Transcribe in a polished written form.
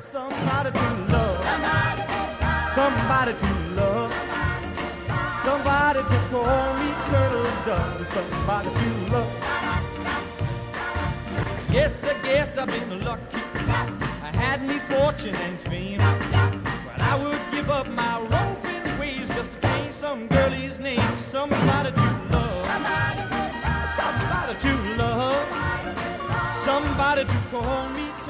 somebody to love, somebody to love, somebody to call me turtle dove, somebody to love. Yes, I guess I've been lucky. I had me fortune and fame, but I would give up my roving ways just to change some girlie's name. Somebody to love, somebody to love, somebody to call me